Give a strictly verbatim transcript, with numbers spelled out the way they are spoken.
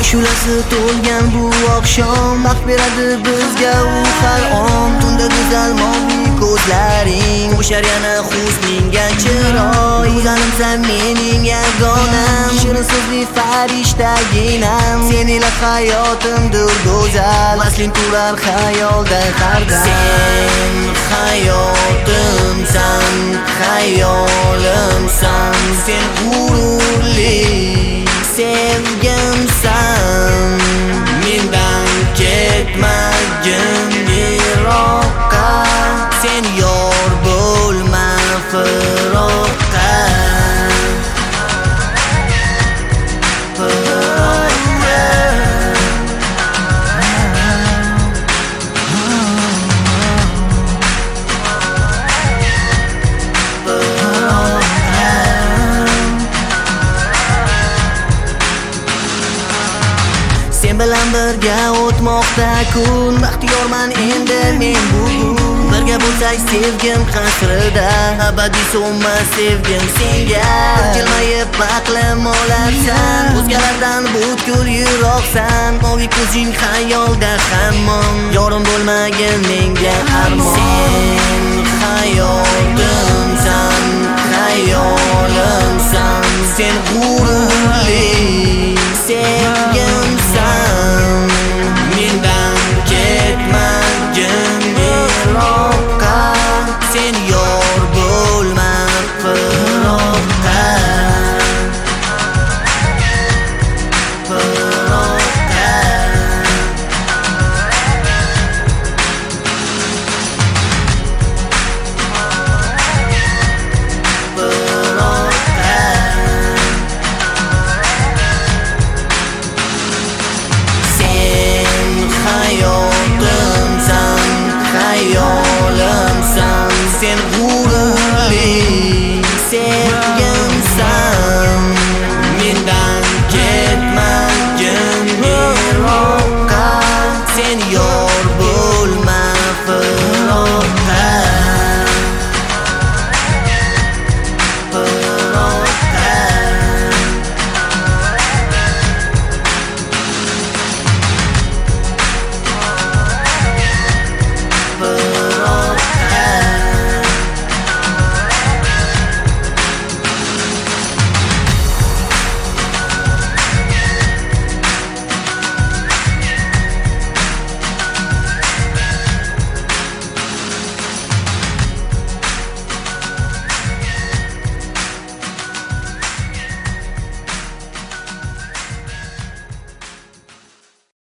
Ashulasi to'lgan bu oqshom, baxt beradi bizga u har on. Tunda go'zal moviy ko'zlaring, o'shar yana husningga chiroy. Go'zalimsan mening yagonam, shirin so'zli farishtaginam. Sen ila hayotimdir go'zal, asling turar xayolda har dam. Sen hayotimsan, xayolimsan, sen g'ururli sevgimsan. Mendan ketmagin yiroqqa, sen yor bo'lma firoqqa. Sen bilan birga o'tmoqda kun, baxtiyorman endi men bugun. Birga bo'lsak sevgim qasrida, abadiy so'nmas sevgim senga. Jilmayib aqlim olarsan, o'zgalardan butkul yiroqsan. Moviy ko'zing xayolda hamon, yorim bo'lmagin menga armon. Sen hayotimsan, xayolimsan, sen g'ururli